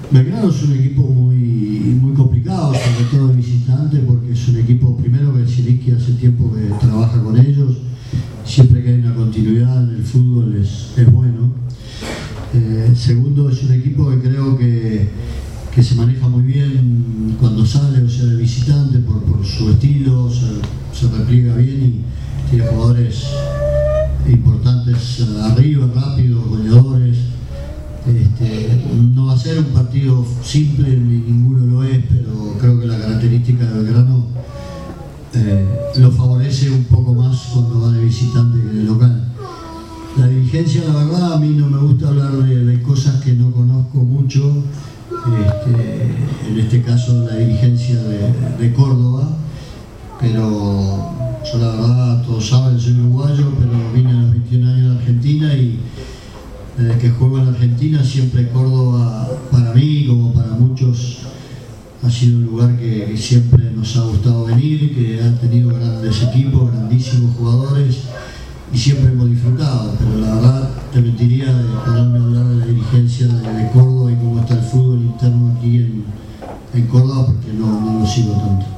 Belgrano es un equipo muy complicado, sobre todo de visitante, porque es un equipo, primero que Zielinski hace tiempo que trabaja con ellos, siempre que hay una continuidad en el fútbol es bueno. Segundo, es un equipo que creo que se maneja muy bien cuando sale, o sea, de visitante, por su estilo, se repliega bien y tiene jugadores importantes arriba, rápidos, goleadores. No va a ser un partido simple, ni ninguno lo es, pero creo que la característica de Belgrano lo favorece un poco más cuando va de visitante que de local. La dirigencia, la verdad, a mí no me gusta hablar de cosas que no conozco mucho. En este caso la dirigencia de Córdoba, pero yo la verdad, todos saben, soy uruguayo, pero vine a los 21 años de Argentina y desde que juego en Argentina siempre Córdoba, para mí como para muchos, ha sido un lugar que siempre nos ha gustado venir, que han tenido grandes equipos, grandísimos jugadores y siempre hemos disfrutado, pero la verdad te mentiría de ponerme a hablar de la dirigencia de Córdoba y cómo está el fútbol interno aquí en Córdoba, porque no lo sigo tanto.